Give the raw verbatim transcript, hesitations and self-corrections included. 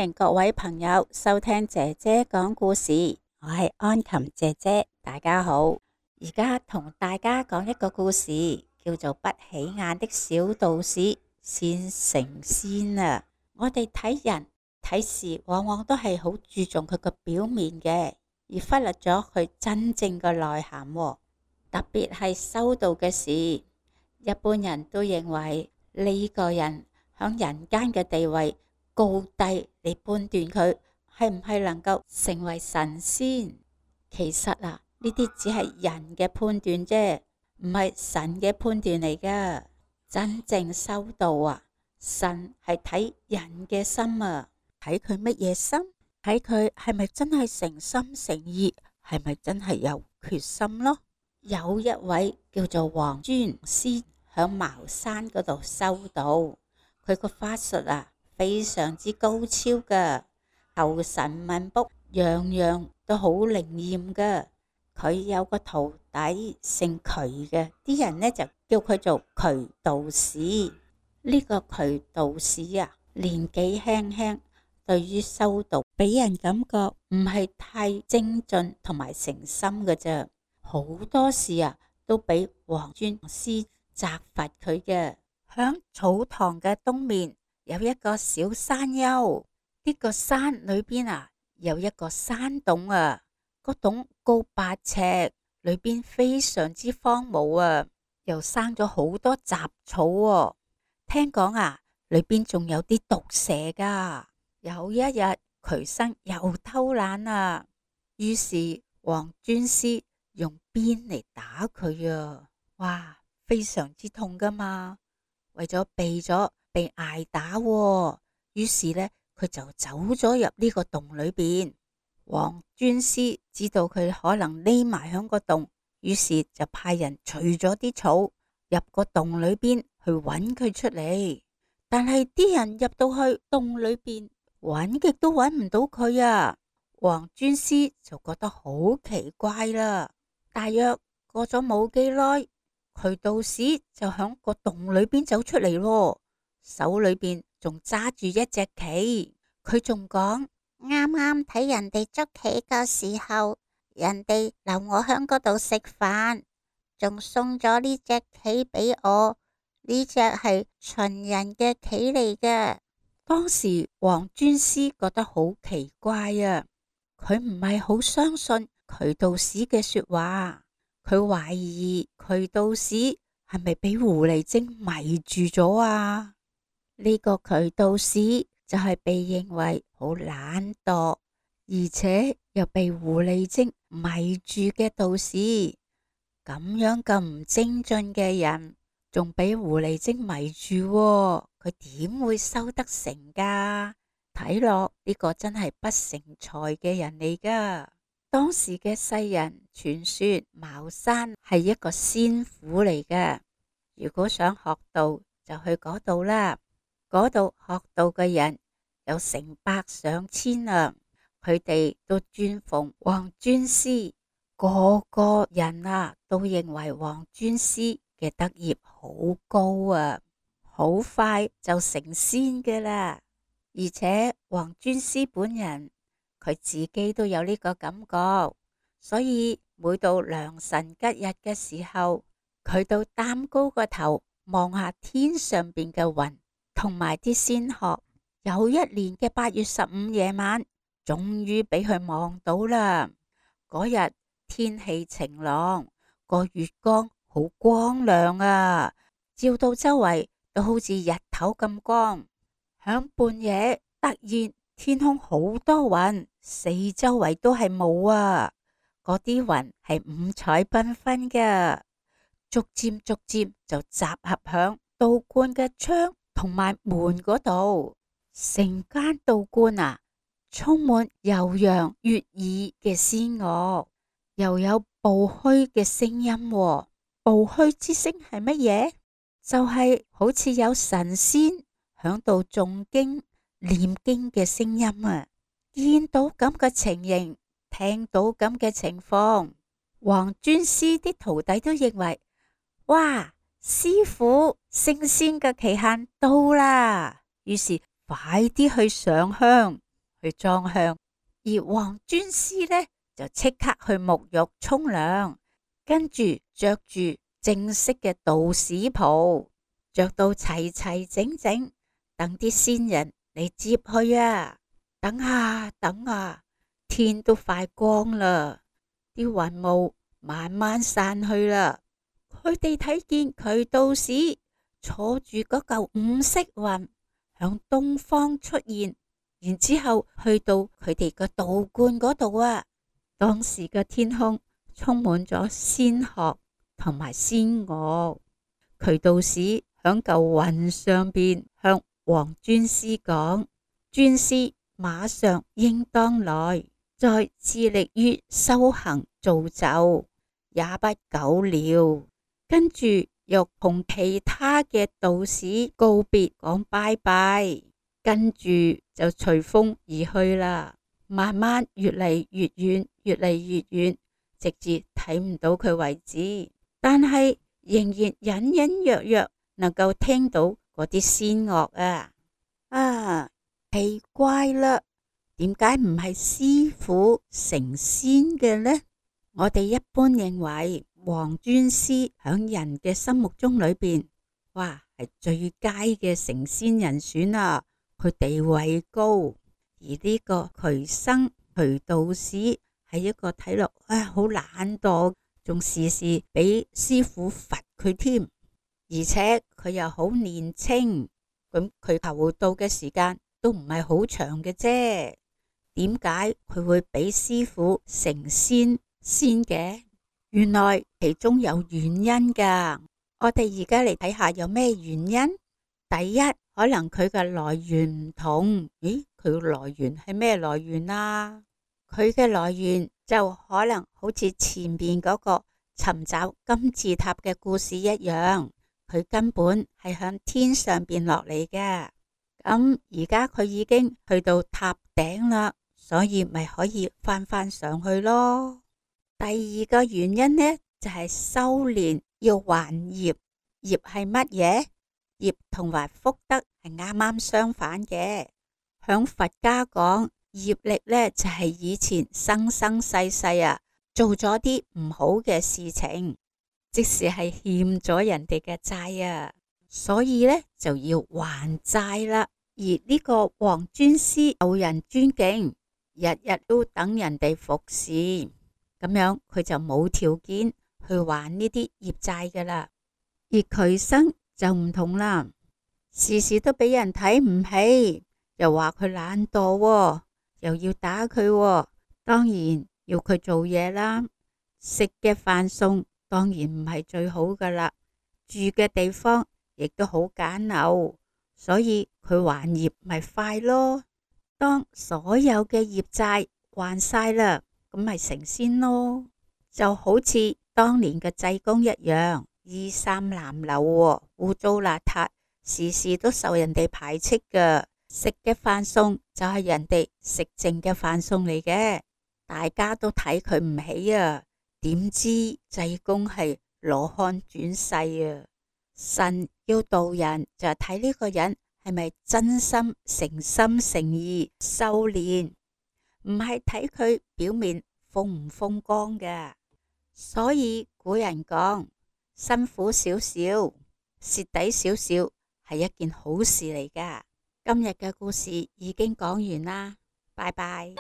迎各位朋友收聽姐姐講故事，我係安琴姐姐，大家好。而家同大家講一個故事，叫做不起眼的小道士先成仙啊！我哋睇人睇事，往往都係好注重佢個表面嘅，而忽略咗佢真正嘅內涵。特別係修道嘅事，一般人都認為呢個人響人間嘅地位高低嚟判斷佢係唔係能夠成為神仙。其實啊，呢啲只係人嘅判斷啫，唔係神嘅判斷嚟噶。真正修道啊，神係睇人嘅心啊，睇佢乜嘢心，睇佢係咪真係誠心誠意，係咪真係有決心咯。有一位叫做黃尊師響茅山嗰度修道，佢個法術啊非常之高超噶，求神問卜樣樣都好靈驗噶。佢有個徒弟姓渠嘅，啲人呢就叫佢做渠道士。呢個渠道士啊，年紀輕輕，對於修道俾人感覺唔係太精進同埋誠心嘅啫。好多事啊都俾黃尊師責罰佢嘅。響草堂嘅東面有一個小山丘，呢個山裏邊啊有一個山洞啊，個洞高八尺，裏邊非常之荒蕪啊，又生咗好多雜草啊。聽講啊，裏邊仲有啲毒蛇噶。有一日渠生又偷懶啊，於是黃尊師用鞭嚟打佢啊，哇，非常之痛噶嘛。為咗避咗被挨打，於是呢，佢就走咗入呢個洞裏邊。黃尊師知道佢可能匿埋響個洞，於是就派人除咗啲草入個洞裏邊去揾佢出嚟。但係啲人入到去洞裏邊揾極都揾唔到佢啊。黃尊師就覺得好奇怪啦。大約過咗冇幾耐，渠道士就響個洞裏邊走出嚟咯，手裏邊仲揸住一隻棋。佢仲講：啱啱睇人哋捉棋嘅時候，人哋留我響嗰度食飯，仲送咗呢隻棋俾我，呢隻係秦人嘅棋嚟嘅。當時黃尊師覺得好奇怪啊，佢唔係好相信渠道士嘅說話，佢懷疑渠道士係咪俾狐狸精迷住咗啊？呢個渠道士就係被認為好懶惰，而且又被狐狸精迷住嘅道士。咁樣咁唔精進嘅人，仲俾狐狸精迷住，佢點會修得成噶？睇落呢個真係不成才嘅人嚟噶。當時嘅世人傳說茅山係一個仙府嚟嘅，如果想學道就去嗰度啦。嗰度學道嘅人有成百上千啊，佢哋都尊奉黃尊師，個個人啊都認為黃尊師嘅德業好高啊，好快就成仙嘅啦。而且黃尊師本人佢自己都有呢個感覺，所以每到良辰吉日嘅時候，佢都擔高個頭望下天上邊嘅雲同埋啲仙鶴。有一年嘅八月十五夜晚，終於俾佢望到啦。嗰日天氣晴朗，個月光好光亮啊，照到周圍都好似日頭咁光。響半夜突然天空好多雲，四周圍都係霧啊，嗰啲雲係五彩繽紛嘅，逐漸逐漸就集合響道觀嘅窗同埋門嗰度。成間道觀啊，充滿悠揚悅耳嘅仙樂，又有步虛嘅聲音啊。步虛之聲係乜嘢？就係、是、好似有神仙響度誦經念經嘅聲音啊。見到咁嘅情形，聽到咁嘅情況，黃尊師啲徒弟都認為，哇，師父升仙嘅期限到啦，於是快啲去上香去裝香，而黃尊師呢就即刻去沐浴沖涼，跟住着住正式嘅道士袍，着到齊齊整整，等啲仙人嚟接去啊！等下等下，天都快光啦，啲雲霧慢慢散去啦。佢哋睇見瞿道士坐住嗰嚿五色雲向東方出現，然之後去到佢哋個道觀嗰度啊。當時嘅天空充滿咗仙鶴同埋仙樂，瞿道士響嚿雲上邊向黃尊師講：尊師馬上應當來，再致力於修行造就，也不久了。跟住又同其他嘅道士告別，講拜拜，跟住就隨風而去啦。慢慢越嚟越遠，越嚟越遠，直至睇唔到佢為止。但係仍然隱隱約約能夠聽到嗰啲仙樂啊！啊，奇怪啦，點解唔係師父成仙嘅呢？我哋一般認為黃尊師響人嘅心目中裏邊，哇，係最佳嘅成仙人選啊！佢地位高，而呢個瞿生瞿道士係一個睇落啊好懶惰，仲時時俾師父罰佢添，而且佢又好年輕，咁佢求道嘅時間都唔係好長嘅啫。點解佢會俾師父成仙先嘅？原來其中有原因噶。我哋而家嚟睇下有咩原因。第一，可能佢嘅來源唔同。咦，佢嘅來源係咩來源啊？佢嘅來源就可能好似前面嗰個尋找金字塔嘅故事一樣，佢根本係向天上邊落嚟嘅。咁而家佢已經去到塔頂啦，所以咪可以翻翻上去咯。第二個原因呢，就係修煉要還業。業係乜嘢？業同埋福德係啱啱相反嘅。響佛家講，業力呢，就係以前生生世世啊做咗啲唔好嘅事情，即使係欠咗人哋嘅債啊，所以呢，就要還債啦。而呢個黃尊師受人尊敬，日日都等人哋服侍，咁樣佢就冇條件去還呢啲業債噶啦。而瞿生就唔同啦，時時都俾人睇唔起，又話佢懶惰喎，又要打佢喎，當然要佢做嘢啦。食嘅飯餸當然唔係最好噶啦，住嘅地方亦都好簡陋，所以佢還業咪快咯。當所有嘅業債還晒啦，咁咪成仙咯。就好似當年嘅濟公一樣，衣衫襤褸，污糟邋遢，時時都受人哋排斥噶。食嘅飯餸就係人哋食剩嘅飯餸嚟嘅，大家都睇佢唔起啊。點知濟公係羅漢轉世啊！神要度人就係睇呢個人係咪真心誠心誠意修煉，唔係睇佢表面風唔風光嘅。所以古人講，辛苦少少，蝕底少少係一件好事嚟噶。今日嘅故事已經講完啦，拜拜。